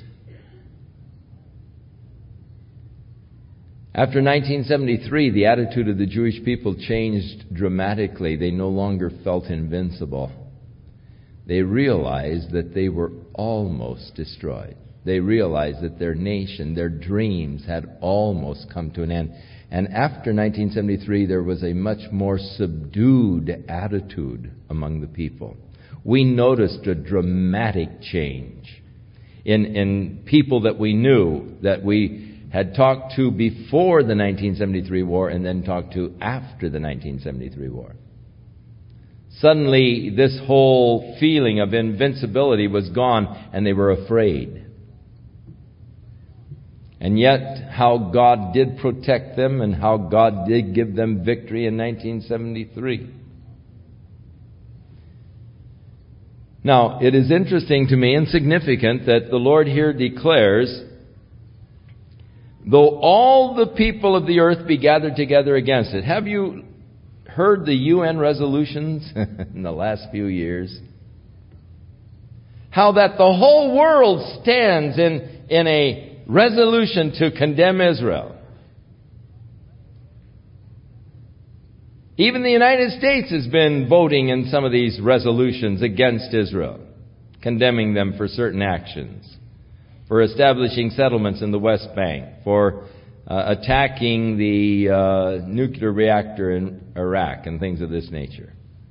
After nineteen seventy-three, the attitude of the Jewish people changed dramatically. They no longer felt invincible. They realized that they were almost destroyed. They realized that their nation, their dreams had almost come to an end. And after nineteen seventy-three, there was a much more subdued attitude among the people. We noticed a dramatic change in, in people that we knew, that we had talked to before the nineteen seventy-three war and then talked to after the nineteen seventy-three war. Suddenly, this whole feeling of invincibility was gone, and they were afraid. And yet, how God did protect them and how God did give them victory in nineteen seventy-three. Now, it is interesting to me and significant that the Lord here declares, though all the people of the earth be gathered together against it. Have you heard the U N resolutions in the last few years? How that the whole world stands in, in a resolution to condemn Israel. Even the United States has been voting in some of these resolutions against Israel, condemning them for certain actions, for establishing settlements in the West Bank, for uh, attacking the uh, nuclear reactor in Iraq and things of this nature.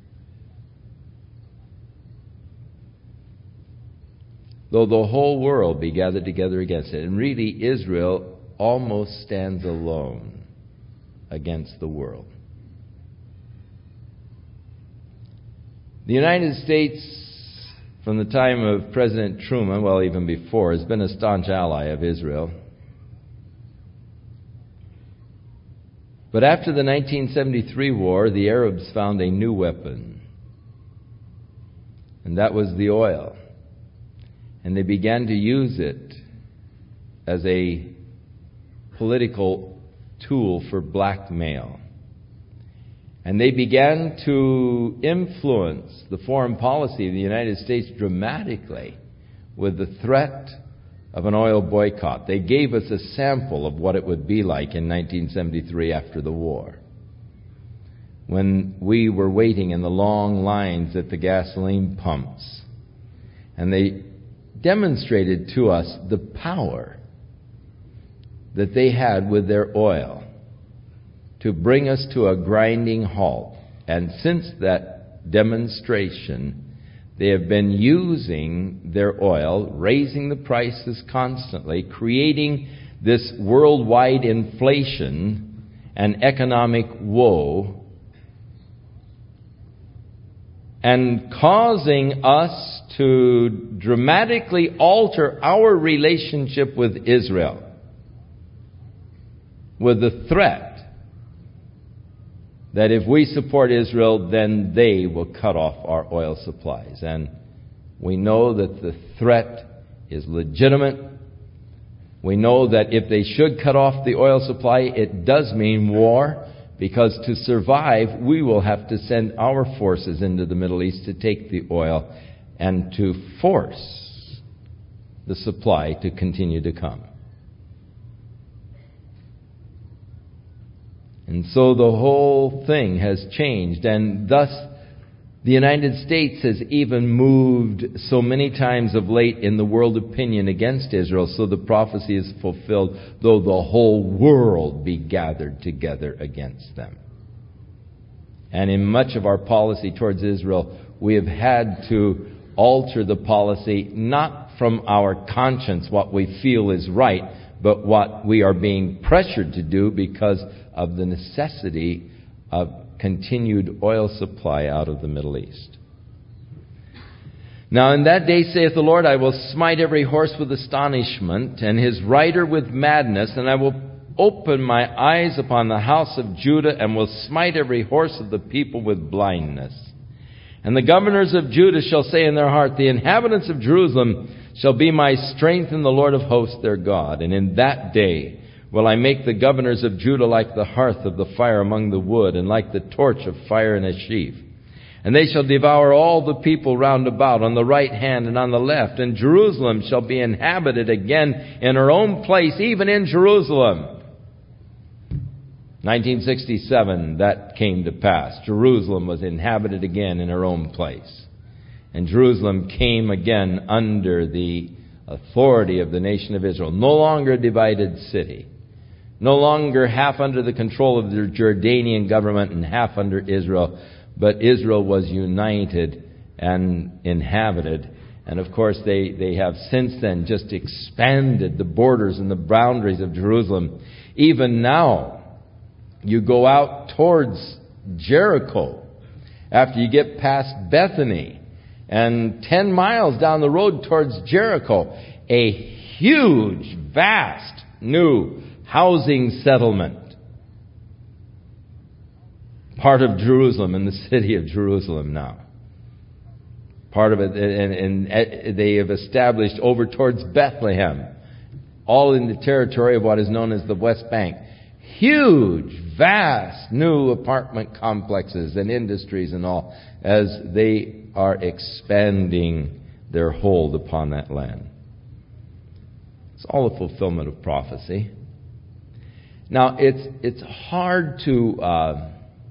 Though the whole world be gathered together against it. And really, Israel almost stands alone against the world. The United States, from the time of President Truman, well, even before, has been a staunch ally of Israel. But after the nineteen seventy-three war, the Arabs found a new weapon. And that was the oil. And they began to use it as a political tool for blackmail. And they began to influence the foreign policy of the United States dramatically with the threat of an oil boycott. They gave us a sample of what it would be like in nineteen seventy-three after the war, when we were waiting in the long lines at the gasoline pumps. And they demonstrated to us the power that they had with their oil to bring us to a grinding halt. And since that demonstration, they have been using their oil, raising the prices constantly, creating this worldwide inflation and economic woe, and causing us to dramatically alter our relationship with Israel, with the threat that if we support Israel, then they will cut off our oil supplies. And we know that the threat is legitimate. We know that if they should cut off the oil supply, it does mean war, because to survive, we will have to send our forces into the Middle East to take the oil and to force the supply to continue to come. And so the whole thing has changed, and thus the United States has even moved so many times of late in the world opinion against Israel, so the prophecy is fulfilled, though the whole world be gathered together against them. And in much of our policy towards Israel, we have had to alter the policy, not from our conscience, what we feel is right, but what we are being pressured to do because of the necessity of continued oil supply out of the Middle East. Now in that day, saith the Lord, I will smite every horse with astonishment, and his rider with madness, and I will open my eyes upon the house of Judah, and will smite every horse of the people with blindness. And the governors of Judah shall say in their heart, the inhabitants of Jerusalem shall be my strength in the Lord of hosts their God. And in that day will I make the governors of Judah like the hearth of the fire among the wood, and like the torch of fire in a sheaf. And they shall devour all the people round about, on the right hand and on the left. And Jerusalem shall be inhabited again in her own place, even in Jerusalem. nineteen sixty-seven, that came to pass. Jerusalem was inhabited again in her own place. And Jerusalem came again under the authority of the nation of Israel. No longer a divided city. No longer half under the control of the Jordanian government and half under Israel. But Israel was united and inhabited. And of course they, they have since then just expanded the borders and the boundaries of Jerusalem. Even now, you go out towards Jericho after you get past Bethany, and ten miles down the road towards Jericho, a huge, vast, new housing settlement. Part of Jerusalem, in the city of Jerusalem now. Part of it, and, and they have established over towards Bethlehem, all in the territory of what is known as the West Bank. Huge, vast, new apartment complexes and industries and all, as they are expanding their hold upon that land. It's all a fulfillment of prophecy. Now, it's it's hard to... Uh,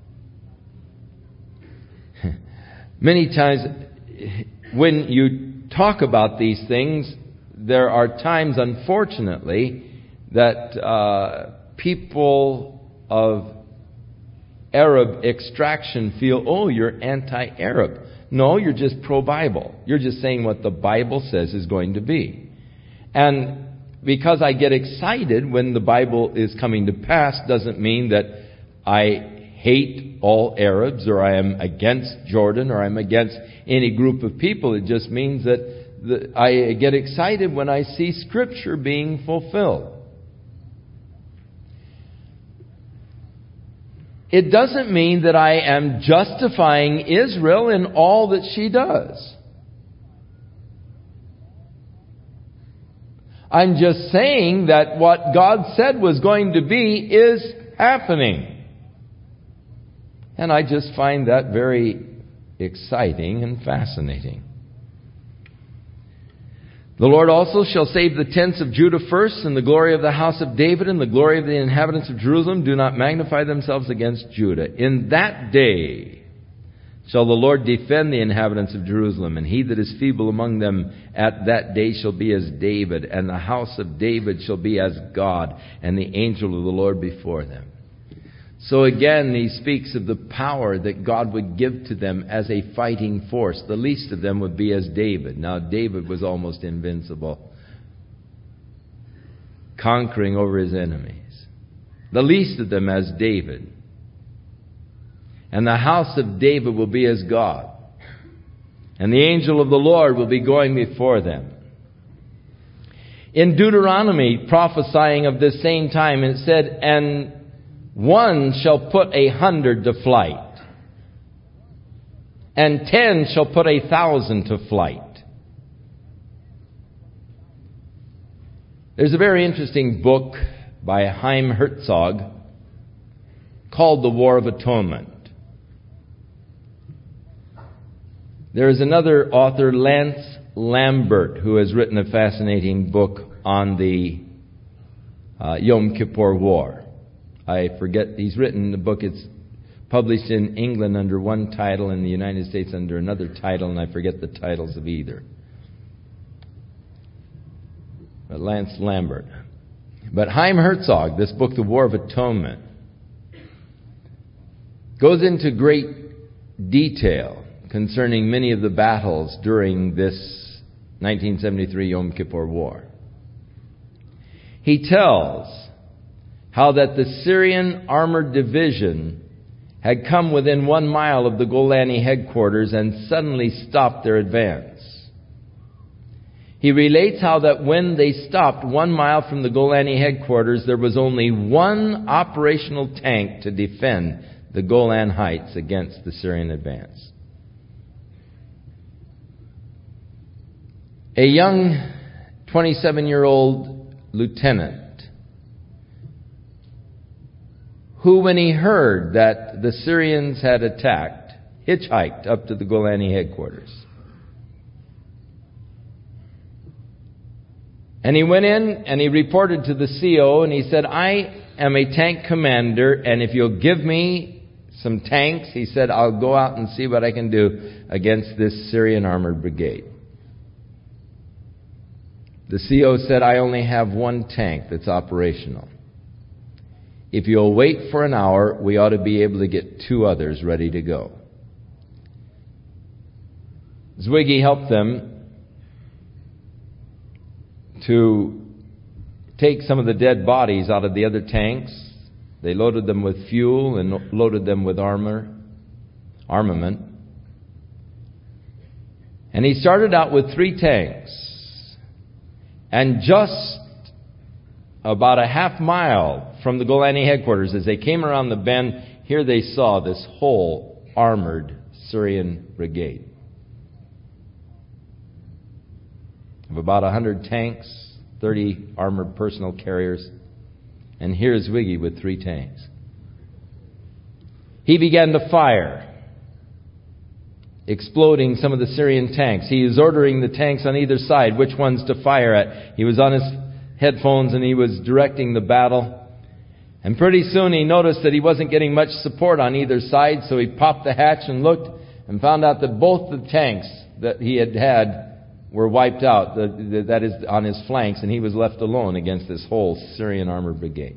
many times, when you talk about these things, there are times, unfortunately, that uh, people of Arab extraction feel, oh, you're anti-Arab. No, you're just pro-Bible. You're just saying what the Bible says is going to be. And because I get excited when the Bible is coming to pass doesn't mean that I hate all Arabs, or I am against Jordan, or I'm against any group of people. It just means that the, I get excited when I see Scripture being fulfilled. It doesn't mean that I am justifying Israel in all that she does. I'm just saying that what God said was going to be is happening. And I just find that very exciting and fascinating. The Lord also shall save the tents of Judah first, and the glory of the house of David, and the glory of the inhabitants of Jerusalem do not magnify themselves against Judah. In that day shall the Lord defend the inhabitants of Jerusalem, and he that is feeble among them at that day shall be as David, and the house of David shall be as God, and the angel of the Lord before them. So again, he speaks of the power that God would give to them as a fighting force. The least of them would be as David. Now, David was almost invincible, conquering over his enemies. The least of them as David. And the house of David will be as God. And the angel of the Lord will be going before them. In Deuteronomy, prophesying of this same time, it said, and one shall put a hundred to flight, and ten shall put a thousand to flight. There's a very interesting book by Chaim Herzog called the War of Atonement. There is another author, Lance Lambert, who has written a fascinating book on the uh, Yom Kippur War. I forget, he's written the book, it's published in England under one title, in the United States under another title, and I forget the titles of either. But Lance Lambert. But Chaim Herzog, this book, The War of Atonement, goes into great detail concerning many of the battles during this nineteen seventy-three Yom Kippur War. He tells how that the Syrian armored division had come within one mile of the Golani headquarters and suddenly stopped their advance. He relates how that when they stopped one mile from the Golani headquarters, there was only one operational tank to defend the Golan Heights against the Syrian advance. A young twenty-seven-year-old lieutenant who, when he heard that the Syrians had attacked, hitchhiked up to the Golani headquarters. And he went in and he reported to the C O and he said, I am a tank commander, and if you'll give me some tanks, he said, I'll go out and see what I can do against this Syrian armored brigade. The C O said, I only have one tank that's operational. If you'll wait for an hour, we ought to be able to get two others ready to go. Zwiggy helped them to take some of the dead bodies out of the other tanks. They loaded them with fuel and loaded them with armor, armament. And he started out with three tanks. And just about a half mile from the Golani headquarters, as they came around the bend, here they saw this whole armored Syrian brigade of about one hundred tanks, thirty armored personal carriers, and here's Zwiggy with three tanks. He began to fire, exploding some of the Syrian tanks. He is ordering the tanks on either side which ones to fire at. He was on his headphones and he was directing the battle. And pretty soon he noticed that he wasn't getting much support on either side, so he popped the hatch and looked and found out that both the tanks that he had had were wiped out, that is, on his flanks, and he was left alone against this whole Syrian armored brigade.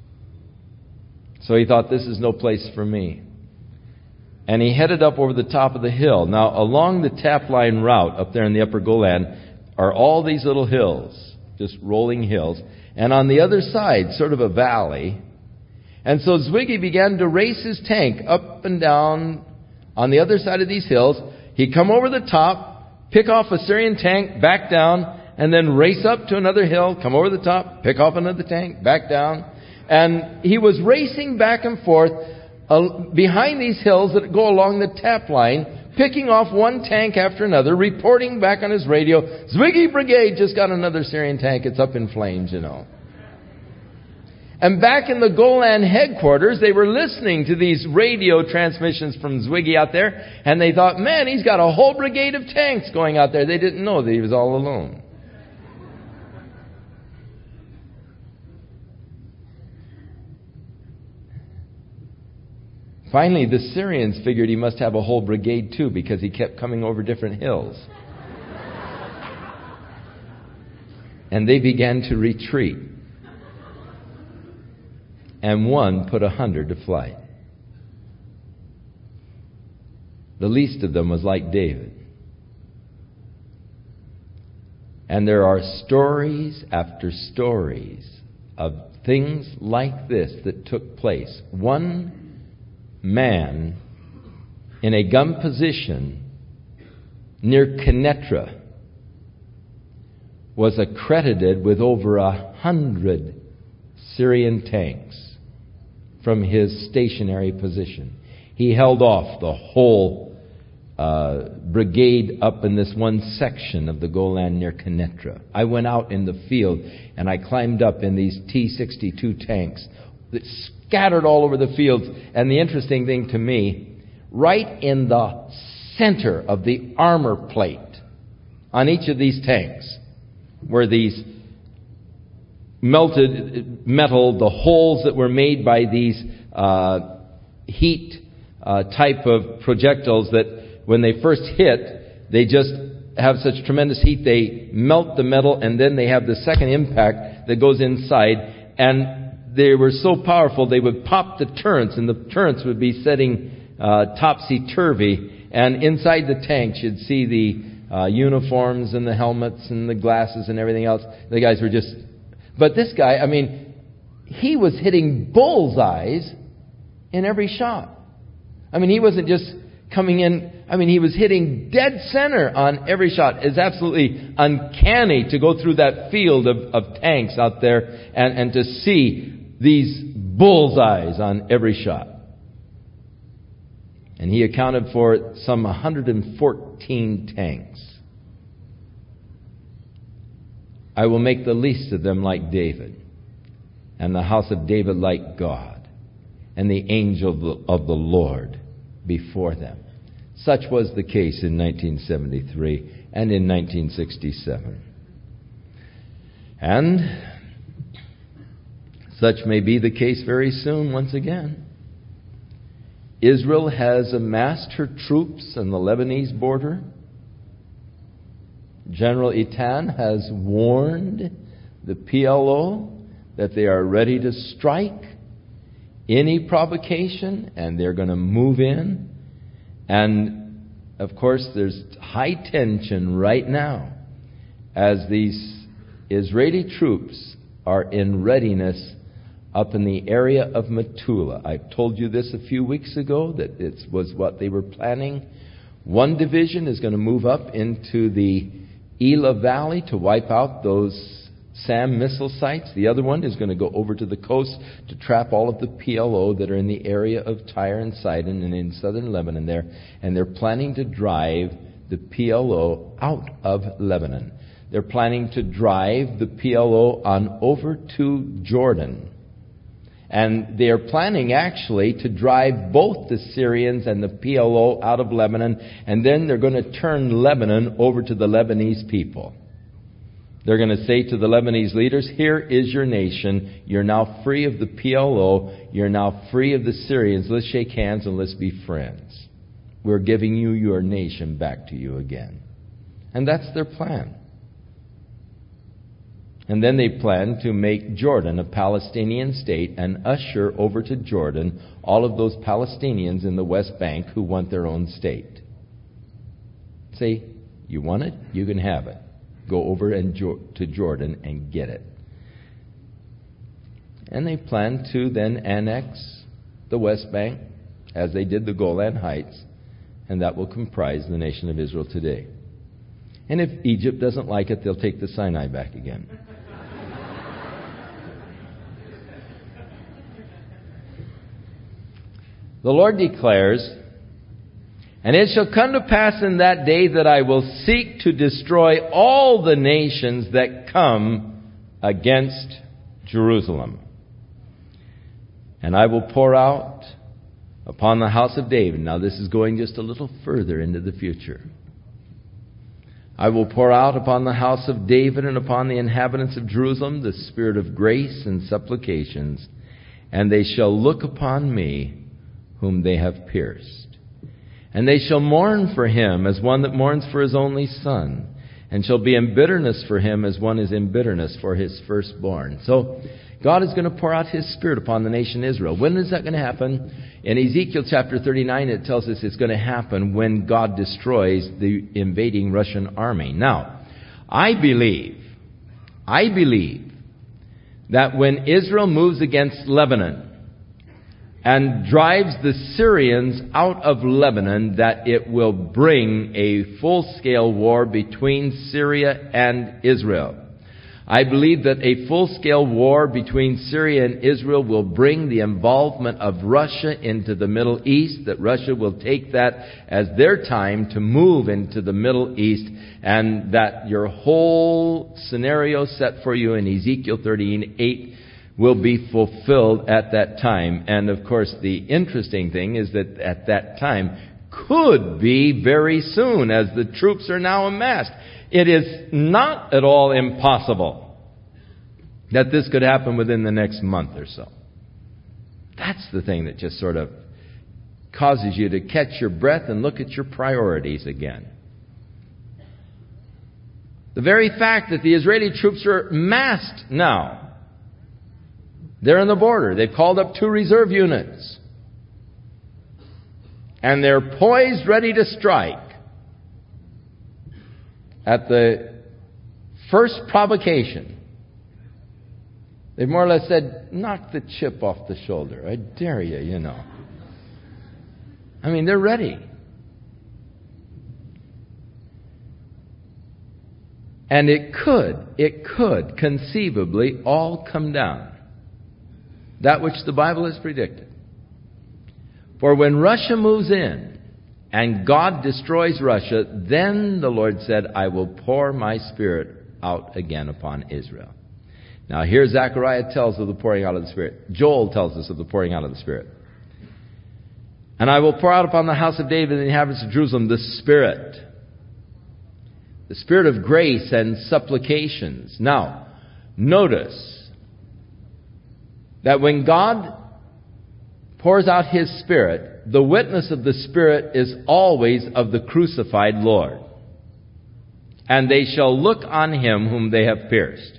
So he thought, this is no place for me. And he headed up over the top of the hill. Now, along the tap line route up there in the upper Golan are all these little hills, just rolling hills. And on the other side, sort of a valley. And so Zwiggy began to race his tank up and down on the other side of these hills. He'd come over the top, pick off a Syrian tank, back down, and then race up to another hill, come over the top, pick off another tank, back down. And he was racing back and forth uh, behind these hills that go along the tap line, picking off one tank after another, reporting back on his radio, Zwiggy Brigade just got another Syrian tank, it's up in flames, you know. And back in the Golan headquarters, they were listening to these radio transmissions from Zwiggy out there, and they thought, man, he's got a whole brigade of tanks going out there. They didn't know that he was all alone. Finally, the Syrians figured he must have a whole brigade too, because he kept coming over different hills. And they began to retreat. And one put a hundred to flight. The least of them was like David. And there are stories after stories of things like this that took place. One man in a gun position near Kenetra was accredited with over a hundred Syrian tanks from his stationary position. He held off the whole uh, brigade up in this one section of the Golan near Kenetra. I went out in the field and I climbed up in these T sixty-two tanks that scattered all over the fields. And the interesting thing to me, right in the center of the armor plate on each of these tanks were these melted metal, the holes that were made by these uh, heat uh, type of projectiles that when they first hit, they just have such tremendous heat, they melt the metal, and then they have the second impact that goes inside, and they were so powerful they would pop the turrets, and the turrets would be setting uh, topsy-turvy, and inside the tanks you'd see the uh, uniforms and the helmets and the glasses and everything else. The guys were just... But this guy, I mean, he was hitting bullseyes in every shot. I mean, he wasn't just coming in. I mean, he was hitting dead center on every shot. It's absolutely uncanny to go through that field of, of tanks out there and, and to see these bullseyes on every shot. And he accounted for some one hundred fourteen tanks. I will make the least of them like David, and the house of David like God, and the angel of the Lord before them. Such was the case in nineteen seventy-three and in nineteen sixty-seven. And such may be the case very soon once again. Israel has amassed her troops on the Lebanese border. General Eitan has warned the P L O that they are ready to strike any provocation, and they're going to move in. And, of course, there's high tension right now as these Israeli troops are in readiness up in the area of Metula. I told you this a few weeks ago, that it was what they were planning. One division is going to move up into the Elah Valley to wipe out those SAM missile sites. The other one is going to go over to the coast to trap all of the P L O that are in the area of Tyre and Sidon and in southern Lebanon there. And they're planning to drive the P L O out of Lebanon. They're planning to drive the P L O on over to Jordan. And they are planning actually to drive both the Syrians and the P L O out of Lebanon, and then they're going to turn Lebanon over to the Lebanese people. They're going to say to the Lebanese leaders, here is your nation. You're now free of the P L O. You're now free of the Syrians. Let's shake hands and let's be friends. We're giving you your nation back to you again. And that's their plan. And then they plan to make Jordan a Palestinian state and usher over to Jordan all of those Palestinians in the West Bank who want their own state. Say, you want it? You can have it. Go over and jo- to Jordan and get it. And they plan to then annex the West Bank as they did the Golan Heights, and that will comprise the nation of Israel today. And if Egypt doesn't like it, they'll take the Sinai back again. The Lord declares, and it shall come to pass in that day that I will seek to destroy all the nations that come against Jerusalem. And I will pour out upon the house of David. Now this is going just a little further into the future. I will pour out upon the house of David and upon the inhabitants of Jerusalem the spirit of grace and supplications, and they shall look upon me whom they have pierced. And they shall mourn for him as one that mourns for his only son, and shall be in bitterness for him as one is in bitterness for his firstborn. So God is going to pour out his Spirit upon the nation Israel. When is that going to happen? In Ezekiel chapter thirty-nine, it tells us it's going to happen when God destroys the invading Russian army. Now, I believe, I believe that when Israel moves against Lebanon and drives the Syrians out of Lebanon, that it will bring a full-scale war between Syria and Israel. I believe that a full-scale war between Syria and Israel will bring the involvement of Russia into the Middle East, that Russia will take that as their time to move into the Middle East, and that your whole scenario set for you in Ezekiel thirty-eight will be fulfilled at that time. And of course, the interesting thing is that at that time could be very soon, as the troops are now amassed. It is not at all impossible that this could happen within the next month or so. That's the thing that just sort of causes you to catch your breath and look at your priorities again. The very fact that the Israeli troops are massed now. They're on the border. They've called up two reserve units. And they're poised, ready to strike at the first provocation. They've more or less said, knock the chip off the shoulder. I dare you, you know. I mean, they're ready. And it could, it could conceivably all come down. That which the Bible has predicted. For when Russia moves in and God destroys Russia, then the Lord said, I will pour my Spirit out again upon Israel. Now here Zechariah tells of the pouring out of the Spirit. Joel tells us of the pouring out of the Spirit. And I will pour out upon the house of David and the inhabitants of Jerusalem the Spirit. The Spirit of grace and supplications. Now, notice that when God pours out His Spirit, the witness of the Spirit is always of the crucified Lord. And they shall look on Him whom they have pierced.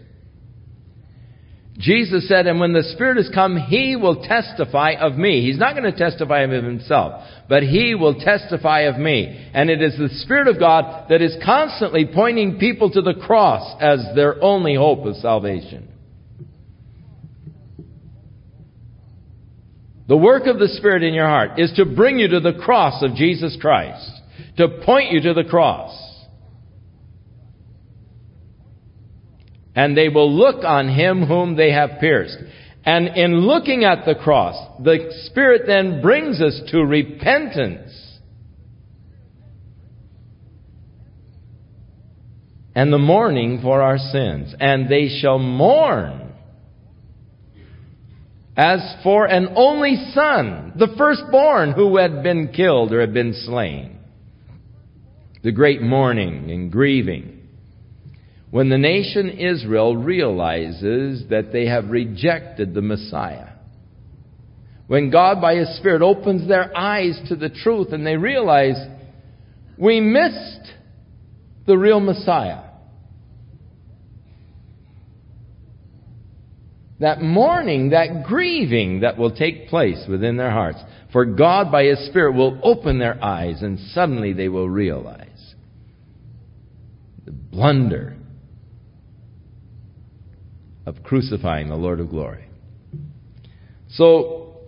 Jesus said, and when the Spirit has come, He will testify of me. He's not going to testify of Himself, but He will testify of me. And it is the Spirit of God that is constantly pointing people to the cross as their only hope of salvation. The work of the Spirit in your heart is to bring you to the cross of Jesus Christ, to point you to the cross. And they will look on Him whom they have pierced. And in looking at the cross, the Spirit then brings us to repentance. And the mourning for our sins. And they shall mourn as for an only son, the firstborn who had been killed or had been slain. The great mourning and grieving. When the nation Israel realizes that they have rejected the Messiah. When God by His Spirit opens their eyes to the truth and they realize, we missed the real Messiah. That mourning, that grieving that will take place within their hearts. For God by His Spirit will open their eyes and suddenly they will realize the blunder of crucifying the Lord of glory. So,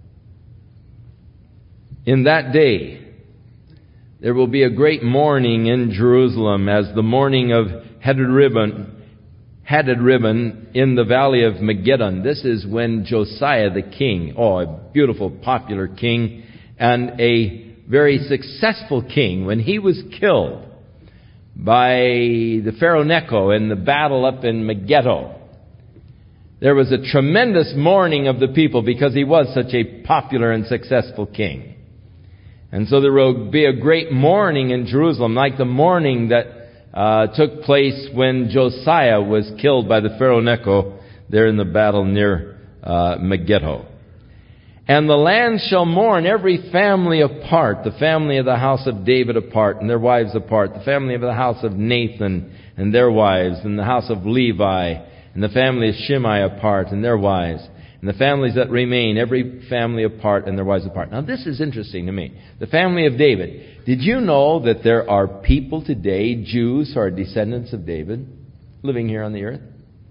in that day, there will be a great mourning in Jerusalem as the mourning of Hadad-ribbon, Hadad-ribbon in the valley of Megiddon. This is when Josiah the king, oh, a beautiful popular king and a very successful king, when he was killed by the Pharaoh Necho in the battle up in Megiddo. There was a tremendous mourning of the people because he was such a popular and successful king. And so there will be a great mourning in Jerusalem, like the mourning that uh, took place when Josiah was killed by the Pharaoh Necho there in the battle near uh, Megiddo. And the land shall mourn every family apart, the family of the house of David apart and their wives apart, the family of the house of Nathan and their wives, and the house of Levi, and the family of Shimei apart and their wives, and the families that remain, every family apart and their wives apart. Now this is interesting to me. The family of David. Did you know that there are people today, Jews who are descendants of David, living here on the earth?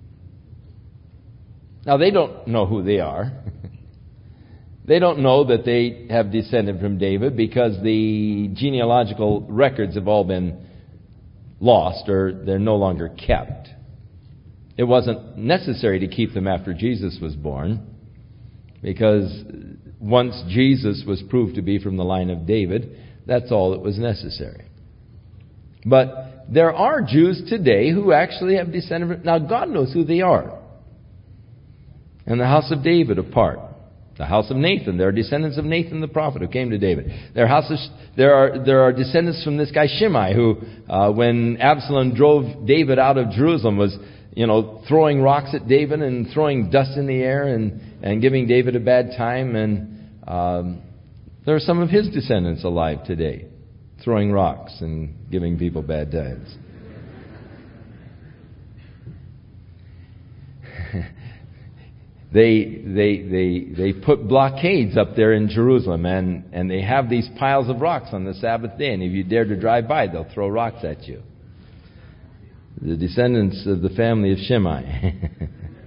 Now they don't know who they are. They don't know that they have descended from David because the genealogical records have all been lost or they're no longer kept. It wasn't necessary to keep them after Jesus was born, because once Jesus was proved to be from the line of David, that's all that was necessary. But there are Jews today who actually have descended from... Now, God knows who they are. And the house of David apart. The house of Nathan. There are descendants of Nathan the prophet who came to David. There are, houses, there are, there are descendants from this guy Shimei who, uh, when Absalom drove David out of Jerusalem, was, you know, throwing rocks at David and throwing dust in the air and, and giving David a bad time. And um, there are some of his descendants alive today, throwing rocks and giving people bad times. They they they they put blockades up there in Jerusalem, and, and they have these piles of rocks on the Sabbath day, and if you dare to drive by, they'll throw rocks at you. The descendants of the family of Shimei.